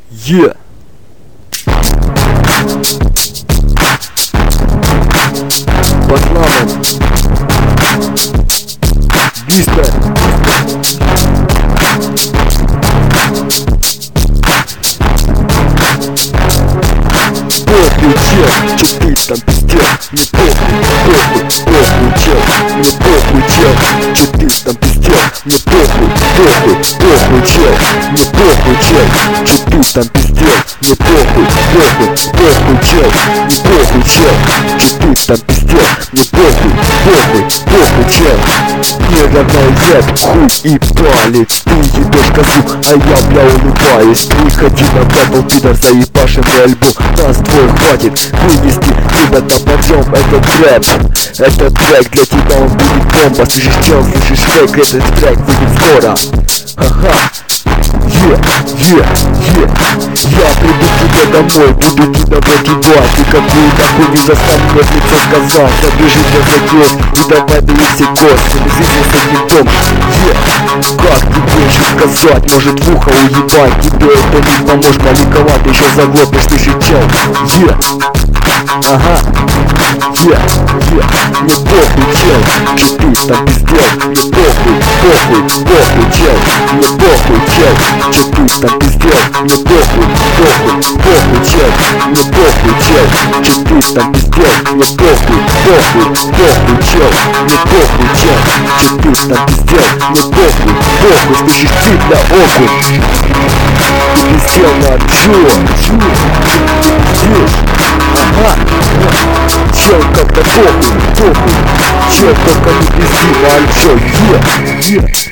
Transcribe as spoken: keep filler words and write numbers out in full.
Е! Пацанам! Быстро! Похуй, чел, че ты там пиздел? Мне похуй, похуй, похуй, чел. Мне похуй, чел, че ты там пиздел? Мне похуй, похуй, похуй, чел. Мне похуй, чел, че ты там пиздел? Мне похуй, похуй, похуй, чел. Мне похуй, чел, че ты там пиздел? Мне похуй, похуй, похуй, чел. Мне равняй рэп, хуй и палец. Ты ебешь козу, а я, бля, улыбаюсь. Приходи на батл, пидор, заебашен на альбом. Нас двое хватит вынести, ребята, подъем, этот рэп. Этот трек для тебя, он будет бомба. Слышишь, чел, слышишь, фейк, этот трек выйдет скоро. Ага. Е, е, е. Я приду к тебе домой, буду тебя выгибать. И какую нахуй не заставлю мне в лицо сказать. Забежи мне за киоск и давай бери все кости. Мы жизнь с одним дом. Е, как тебе еще сказать? Может в ухо уебать. Тебе это не поможет, маликовать. Еще заглотишь, слышишь, чел. Е, ага. Е, е. Мне похуй, чел, че ты там пиздел? Мне похуй, похуй, похуй, чел. Мне похуй, чел, че ты там пиздел? Мне похуй, похуй, похуй, чел. Мне похуй, чел, че ты там пиздел? Мне похуй, похуй, похуй, чел. Мне похуй, чел, че ты там пиздел? Мне похуй, похуй, слышишь, ты, бля, окунь. Ты пиздел на чё? Чё? Ты пиздишь? Ага. Чел, как-то похуй, похуй. Чел, только не пизди на альчо. Е, е.